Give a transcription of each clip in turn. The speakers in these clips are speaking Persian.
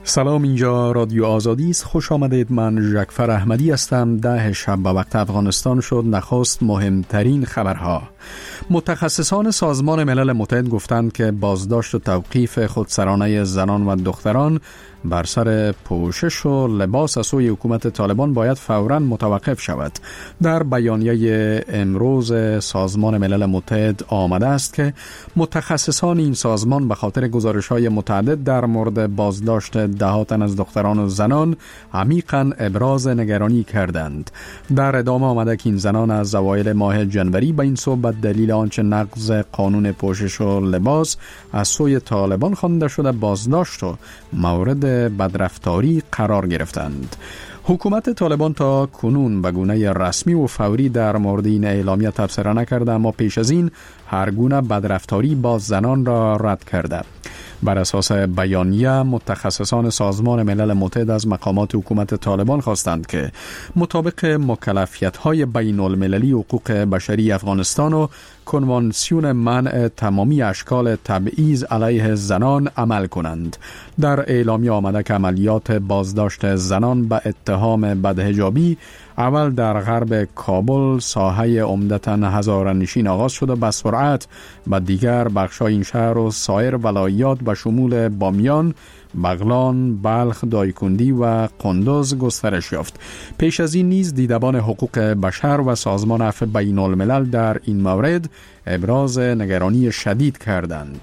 سلام، اینجا رادیو آزادی است. خوش آمدید. من جعفر احمدی هستم. 10 شب به وقت افغانستان شد. نخست مهمترین خبرها. متخصصان سازمان ملل متحد گفتند که بازداشت و توقیف خودسرانه زنان و دختران بر سر پوشش و لباس از سوی حکومت طالبان باید فوراً متوقف شود. در بیانیه امروز سازمان ملل متحد آمده است که متخصصان این سازمان به خاطر گزارش‌های متعدد در مورد بازداشت دهات از دختران و زنان عمیقاً ابراز نگرانی کردند. در ادامه آمده که این زنان از اوایل ماه جنوری به این سو به دلیل آنچه نقض قانون پوشش و لباس از سوی طالبان خوانده شده بازداشت و مورد بدرفتاری قرار گرفتند. حکومت طالبان تا کنون به گونه رسمی و فوری در مورد این اعلامیه تبصره نکرده، اما پیش از این هر گونه بدرفتاری با زنان را رد کرده. بر اساس بیانیه متخصصان سازمان ملل متحد از مقامات حکومت طالبان خواستند که مطابق مکلفیت‌های بین المللی حقوق بشری افغانستان و کنوانسیون منع تمامی اشکال تبعیض علیه زنان عمل کنند. در اعلامیه آمده که عملیات بازداشت زنان به اتهام بدحجابی اول در غرب کابل ساحه عمدتاً هزاره‌نشین آغاز شد و به سرعت به دیگر بخش‌های این شهر و سایر ولایات به شمول بامیان، بغلان، بلخ، دایکندی و قندوز گسترش یافت. پیش از این نیز دیدبان حقوق بشر و سازمان عفو بین الملل در این مورد ابراز نگرانی شدید کردند.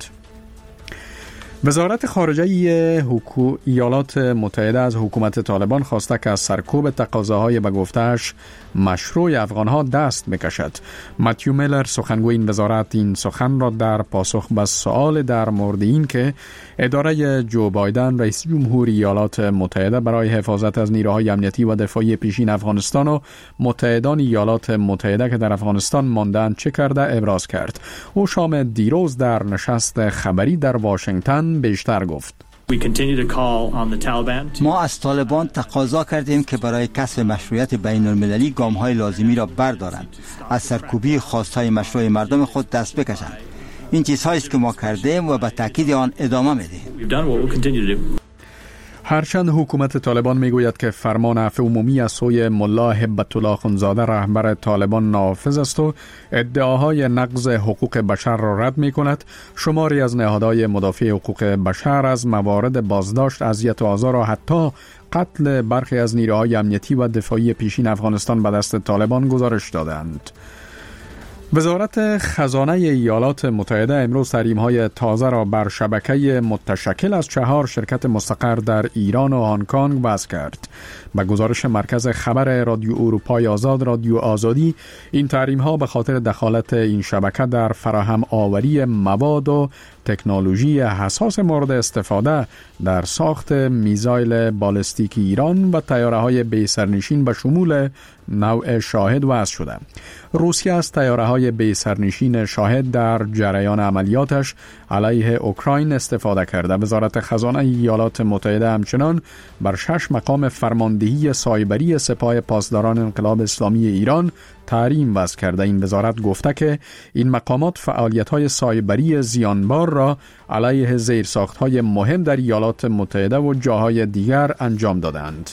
وزارت خارجه ایالات متحده از حکومت طالبان خواسته که از سرکوب تقاضاهای به گفته‌اش مشروع افغانها دست بکشد. متیو میلر سخنگوی این وزارت این سخن را در پاسخ به سؤال در مورد این که اداره جو بایدن رئیس جمهور ایالات متحده برای حفاظت از نیروهای امنیتی و دفاعی پیشین افغانستان و متحدان ایالات متحده که در افغانستان ماندند چه کرده ابراز کرد. او شام دیروز در نشست خبری در واشنگتن بیشتر گفت. ما از طالبان تقاضا کردیم که برای کسب مشروعیت بین المللی گام‌های لازمی را بردارند، از سرکوبی خواست‌های مشروع مردم خود دست بکشند. این چیزهایی است که ما کردیم و به تأکید آن ادامه می‌دهیم. هرچند حکومت طالبان میگوید که فرمان عفو عمومی از سوی ملا هبت الله اخندزاده رهبر طالبان نافذ است و ادعاهای نقض حقوق بشر را رد می کند، شماری از نهادهای مدافع حقوق بشر از موارد بازداشت، اذیت و آزار و حتی قتل برخی از نیروهای امنیتی و دفاعی پیشین افغانستان به دست طالبان گزارش دادند. وزارت خزانه ایالات متحده امروز تحریم‌های تازه را بر شبکه متشکل از 4 شرکت مستقر در ایران و هنگ کنگ وضع کرد. به گزارش مرکز خبر رادیو اروپای آزاد رادیو آزادی، این تحریم‌ها به خاطر دخالت این شبکه در فراهم آوری مواد و تکنولوژی حساس مورد استفاده در ساخت میزایل بالستیک ایران و تیاره‌های بی سرنشین به شمول نوع شاهد وضع شده. روسیه از تیاره‌های بی سرنشین شاهد در جریان عملیاتش علیه اوکراین استفاده کرده. وزارت خزانه ایالات متحده همچنان بر 6 مقام فرماندهی سایبری سپاه پاسداران انقلاب اسلامی ایران تحریم وضع کرده. این وزارت گفته که این مقامات فعالیت‌های سایبری زیانبار را علیه زیرساخت‌های مهم در ایالات متحده و جاهای دیگر انجام دادند.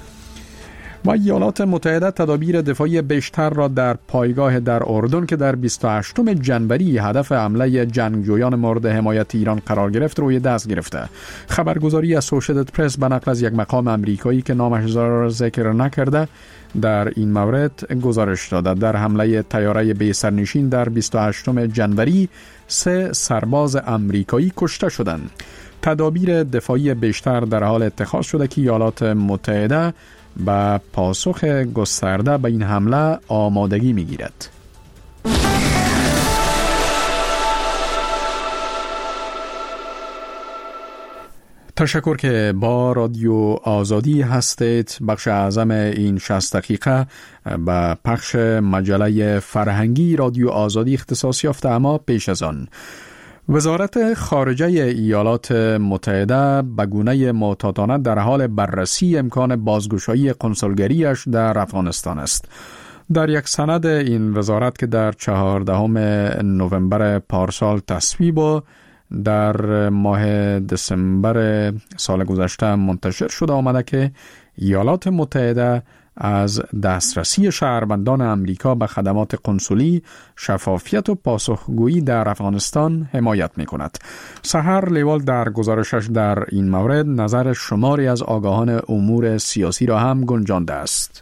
و ایالات متحده تدابیر دفاعی بیشتر را در پایگاه در اردن که در 28 جنوری هدف حمله جنگجویان مورد حمایت ایران قرار گرفت روی دست گرفته. خبرگزاری اسوسییتد پرس به نقل از یک مقام امریکایی که نامش را ذکر نکرده در این مورد گزارش داده. در حمله طیاره بی سرنشین در 28 جنوری 3 سرباز امریکایی کشته شدند. تدابیر دفاعی بیشتر در حال اتخاذ شده که ایالات متحده با پاسخ گسترده به این حمله آمادگی می‌گیرد. تشکر که با رادیو آزادی هستید. بخش اعظم این 60 دقیقه به پخش مجله فرهنگی رادیو آزادی اختصاص یافته، اما پیش از آن وزارت خارجه ایالات متحده به گونه معتادانه در حال بررسی امکان بازگشایی قنصلگریش در افغانستان است. در یک سند این وزارت که در 14 نوامبر پارسال تصویب و در ماه دسامبر سال گذشته منتشر شده آمده که ایالات متحده از دسترسی شهروندان امریکا به خدمات قنسولی، شفافیت و پاسخگویی در افغانستان حمایت می کند. سحر لیوال در گزارشش در این مورد نظر شماری از آگاهان امور سیاسی را هم گنجانده است.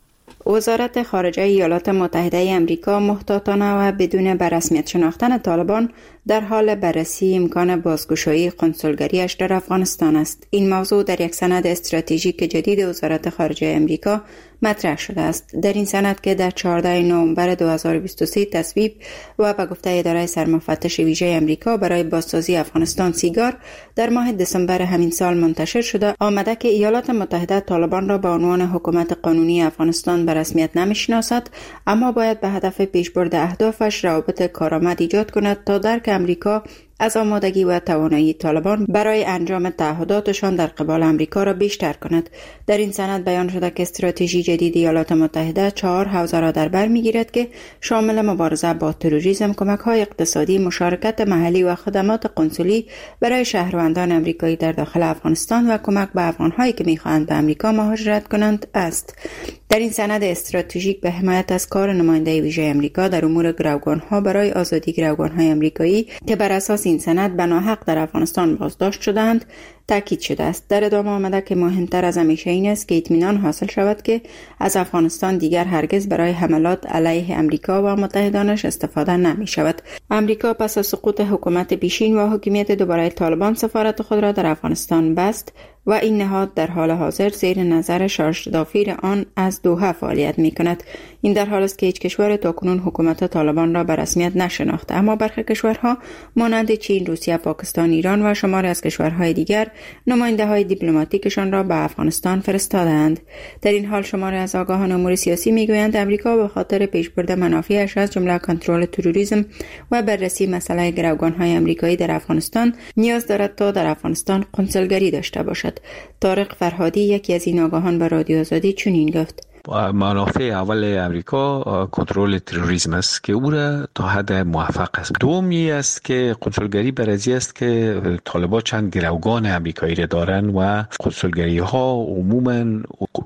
وزارت خارجه ایالات متحده آمریکا محتاطانه و بدون به رسمیت شناختن طالبان در حال بررسی امکان بازگشایی قنسولگریش در افغانستان است. این موضوع در یک سند استراتژیک جدید وزارت خارجه آمریکا مطرح شده است. در این سند که در 14 نوامبر 2023 تصویب و به گفته اداره سرمفتش ویژه آمریکا برای بازسازی افغانستان سیگار در ماه دسامبر همین سال منتشر شده، آمده که ایالات متحده طالبان را به عنوان حکومت قانونی افغانستان به رسمیت نمی‌شناسد، اما باید به هدف پیشبرد اهدافش روابط کارآمد ایجاد کند تا درک امریکا از آمادگی و توانایی طالبان برای انجام تعهداتشان در قبال امریکا را بیشتر کند. در این سند بیان شده که استراتژی جدید ایالات متحده 4 حوزه را در بر میگیرد که شامل مبارزه با تروریسم، کمک‌های اقتصادی، مشارکت محلی و خدمات قنسولی برای شهروندان امریکایی در داخل افغانستان و کمک به افغان‌هایی که می‌خواهند به امریکا مهاجرت کنند است. در این سند استراتژیک به حمایت از کار نماینده ویژه امریکا در امور گروگان‌ها برای آزادی گروگان‌های امریکایی که بر اساس این سند بناحق در افغانستان بازداشت شدند تاکید شده است. در ادامه آمده که مهمتر از همیشه این است که اطمینان حاصل شود که از افغانستان دیگر هرگز برای حملات علیه امریکا و متحدانش استفاده نمی شود. امریکا پس از سقوط حکومت پیشین و حاکمیت دوباره طالبان سفارت خود را در افغانستان بست و این نهاد در حال حاضر زیر نظر شارژ دافیر آن از دوحه فعالیت می کند. این در حال است که هیچ کشور تاکنون حکومت طالبان را به رسمیت نشناخته، اما برخی کشورها مانند چین، روسیه، پاکستان، ایران و شماری از کشورهای دیگر نماینده‌های دیپلماتیکشان را به افغانستان فرستادند. در این حال شماری از آگاهان امور سیاسی میگویند امریکا به خاطر پیشبرد منافعش از جمله کنترل تروریسم و بررسی مسئله گروگان‌های امریکایی در افغانستان نیاز دارد تا در افغانستان قنسولگری داشته باشد. طارق فرهادی یکی از این آگاهان به رادیو آزادی چنین گفت: منافع اول امریکا کنترل تروریسم است که او را تا حد موفق است. دومی است که قنسولگری برای است که طالبان چند گروگان امریکایی را دارند و قنسولگری ها عموما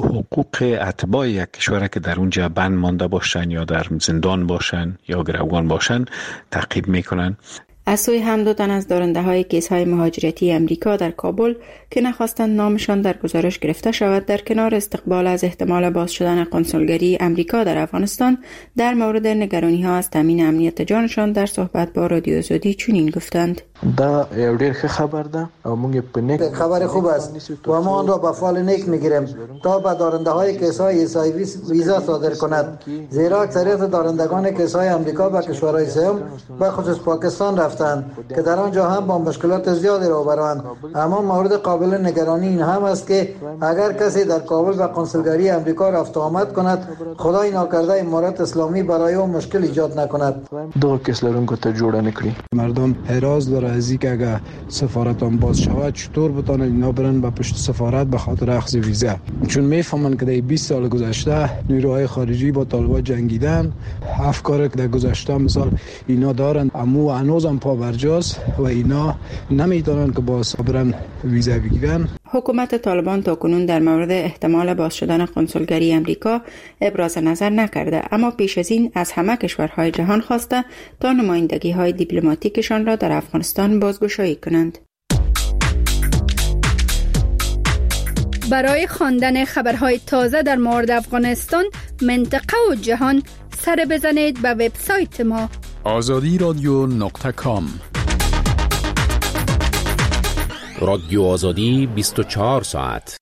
حقوق اتباع یک کشور که در اونجا بند مانده باشن یا در زندان باشن یا گروگان باشن تعقیب میکنن. از سوی هم 2 تن از دارنده‌های کیس‌های مهاجرتی امریکا در کابل که نخواستند نامشان در گزارش گرفته شود، در کنار استقبال از احتمال باز شدن قنسولگری امریکا در افغانستان در مورد نگرانی‌ها از تامین امنیت جانشان در صحبت با رادیو آزادی چنین گفتند: دا یو ډیر ښه خبر ده او موږ په نیک خبر خوب است و ما آن را به فال نیک میگیریم تا به دارنده‌های کیس‌های ایسای ویزا صادر کند، زیرا اکثریت دارندگان کیس‌های امریکا به کشورهای سوم به خصوص پاکستان رفتند که در آنجا هم با مشکلات زیادی روبروند. اما مورد قابل نگرانی این هم است که اگر کسی در کابل به قنسولگری امریکا رفت و آمد کند، خدای ناکرده امارات اسلامی برای او مشکل ایجاد نکند. دو کس لرونکو ته جوړه نکړي. مردم حراس داره از اینکه اگر سفارتان باز شود چطور بتونن اینا برن به پشت سفارت به خاطر اخذ ویزا، چون میفهمن که در 20 سال گذشته نیروهای خارجی با طالبان جنگیدن، افکار که در گذشته مثال اینا دارن اما هنوزم پا برجاست و اینا نمیتونن که باز برن ویزا بگیرن. حکومت طالبان تاکنون در مورد احتمال باز شدن قنسولگری امریکا ابراز نظر نکرده، اما پیش از این از همه کشورهای جهان خواسته تا نمایندگی‌های دیپلماتیکشان را در افغانستان بازگشایی کنند. برای خواندن خبرهای تازه در مورد افغانستان، منطقه و جهان سر بزنید به وبسایت ما azadiradio.com. رادیو آزادی 24 ساعت.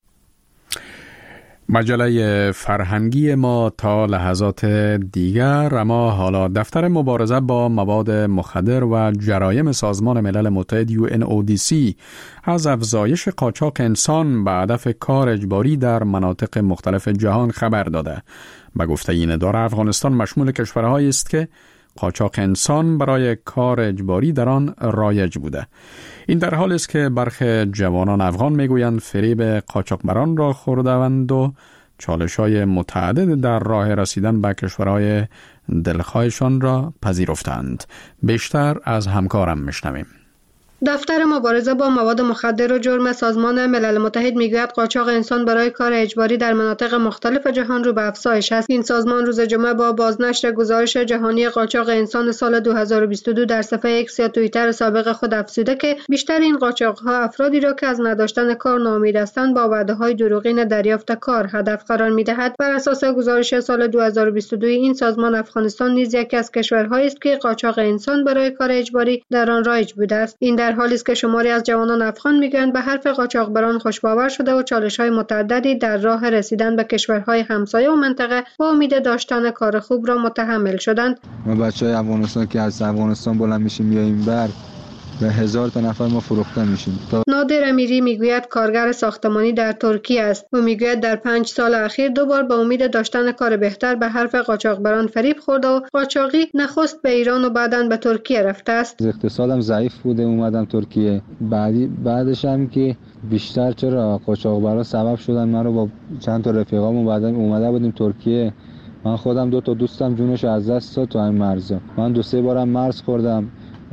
مجله فرهنگی ما تا لحظات دیگر. اما حالا دفتر مبارزه با مواد مخدر و جرایم سازمان ملل متحد UNODC از افزایش قاچاق انسان به هدف کار اجباری در مناطق مختلف جهان خبر داده. به گفته این اداره افغانستان مشمول کشورهایی است که قاچاق انسان برای کار اجباری در آن رایج بوده. این در حالی است که برخی جوانان افغان میگویند فریب قاچاقبران را خورده‌اند و چالش‌های متعدد در راه رسیدن به کشورهای دلخواهشان را پذیرفتند. بیشتر از همکارم میشنویم. دفتر مبارزه با مواد مخدر و جرم سازمان ملل متحد میگوید قاچاق انسان برای کار اجباری در مناطق مختلف جهان رو به افزایش است. این سازمان روز جمعه با بازنشر گزارش جهانی قاچاق انسان سال 2022 در صفحه ایکس یا توییتر سابق خود افزوده که بیشتر این قاچاق‌ها افرادی را که از نداشتن کار ناامید هستند با وعده‌های دروغین دریافت کار هدف قرار می‌دهد. بر اساس گزارش سال 2022 این سازمان افغانستان نیز یکی از کشورهایی است که قاچاق انسان برای کار اجباری در آن رایج بوده است. این در حالی است که شماری از جوانان افغان میگویند به حرف قاچاقبران خوش‌باور شده و چالش‌های متعددی در راه رسیدن به کشورهای همسایه و منطقه با امید داشتن کار خوب را متحمل شدند. ما بچه‌های افغانستان که از افغانستان بلند میشیم میایم بر به 1000 تا نفر ما فروخته میشیم. نادر امیری میگوید کارگر ساختمانی در ترکیه است و میگوید در 5 سال اخیر 2 بار به امید داشتن کار بهتر به حرف قاچاقبران فریب خورده و قاچاقی نخست به ایران و بعداً به ترکیه رفته است. اقتصادم ضعیف بوده اومدم ترکیه. بعدش هم که بیشتر چرا قاچاقبران سبب شدن من رو با چند تا رفیقامون بعداً اومده بودیم ترکیه. من خودم 2 تا دوستم جونش از دست داد تو این مرز. من 2-3 بارم مرز خوردم.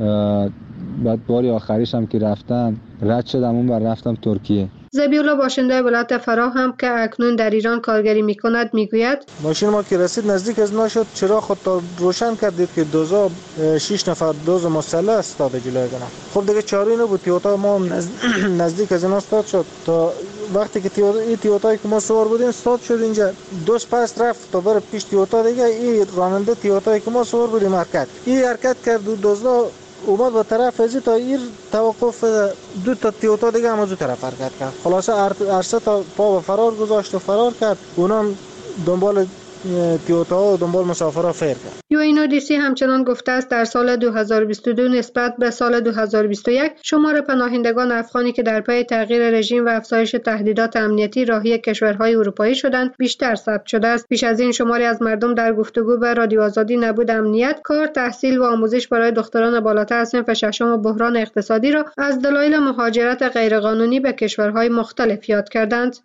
بعد باری آخریش هم که رفتم رد شدم اون بر رفتم ترکیه. زبیولا باشنده ولایت فراه هم که اکنون در ایران کارگری میکند میگوید ماشین ما که رسید نزدیک از ما شد چراغ خود تا روشن کردید که 6 نفر دوز مسلح استاد جلوی گنا. خب دیگه چاری نبود. تیوتا ما نزدیک از اینا استاد شد تا وقتی که تیوتایی که ما سوار بودیم استاد شد اینجا دوست پس رفت تا بر پیش تیوتا دیگه این راننده تیوتایی که ما سوار بودیم حرکت کرد دوزا اومد به طرف ازی تا ایر توقف 2 تا تیوتا دیگه هم از اون طرف حرکت کرد. خلاصه عرصه تا پا به فرار گذاشت و فرار کرد. اونم دنبال تیوتا و دنبال مسافرها فیر کرد. UNODC همچنان گفته است در سال 2022 نسبت به سال 2021 شمار پناهندگان افغانی که در پی تغییر رژیم و افزایش تهدیدات امنیتی راهی کشورهای اروپایی شدند بیشتر ثبت شده است. پیش از این شماری از مردم در گفتگو به رادیو آزادی نبود امنیت، کار، تحصیل و آموزش برای دختران بالاتر از صنف ششم و بحران اقتصادی را از دلایل مهاجرت غیرقانونی به کشورهای مختلف یاد کردند.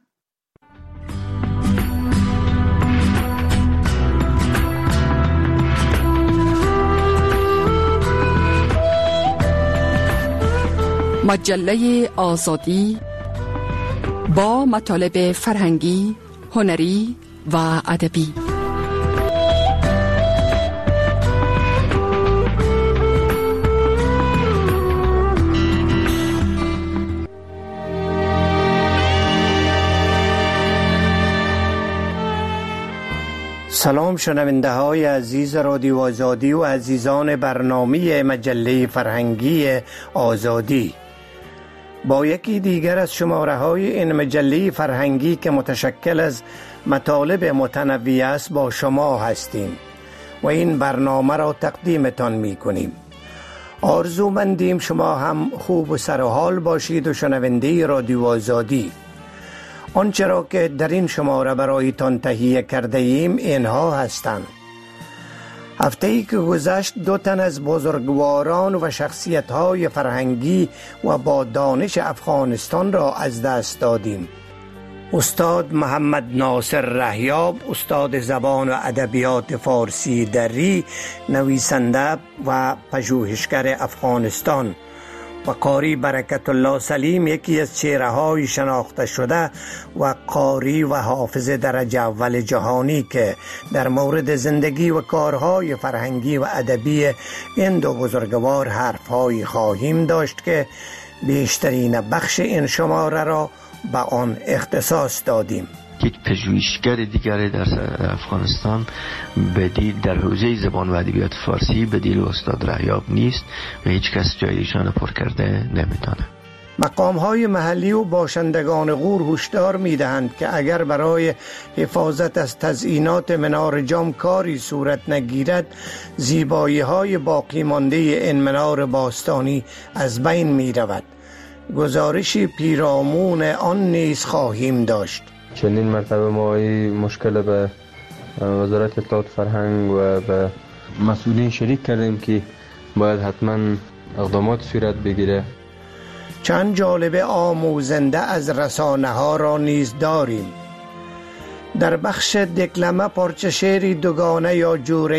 مجله آزادی با مطالب فرهنگی، هنری و ادبی. سلام شنونده های عزیز رادیو آزادی و عزیزان برنامه مجله فرهنگی آزادی. با یکی دیگر از شماره های این مجله فرهنگی که متشکل از مطالب متنوع است با شما هستیم و این برنامه را تقدیمتان می کنیم. آرزومندیم شما هم خوب و سر و حال باشید و شنونده رادیو آزادی. آنچه را که در این شماره برایتان تهیه کرده ایم اینها هستند. هفته‌ای که گذشت 2 تن از بزرگواران و شخصیت‌های فرهنگی و با دانش افغانستان را از دست دادیم. استاد محمد ناصر رهیاب، استاد زبان و ادبیات فارسی دری، نویسنده و پژوهشگر افغانستان، و قاری برکت الله سلیم، یکی از چهره‌های شناخته شده و قاری و حافظ درجه اول جهانی که در مورد زندگی و کارهای فرهنگی و ادبی این 2 بزرگوار حرف‌هایی خواهیم داشت که بیشترین بخش این شماره را به آن اختصاص دادیم. یک پژوهشگر دیگر در افغانستان بدیل در حوزه زبان و ادبیات فارسی بدیل استاد رهیاب نیست و هیچ کس جای ایشان پر کرده نمیتونه. مقام‌های محلی و باشندگان غور هشدار می‌دهند که اگر برای حفاظت از تزئینات منار جام کاری صورت نگیرد، زیبایی‌های باقی مانده این منار باستانی از بین می‌رود. گزارشی پیرامون آن نیز خواهیم داشت. چندین مرتبه ما این مشکل به وزارت اطلاعات فرهنگ و به مسئولین شریک کردیم که باید حتما اقدامات صورت بگیره. چند جالب آموزنده از رسانه ها را نیز داریم. در بخش دکلمه پارچه شعری دوگانه یا جوره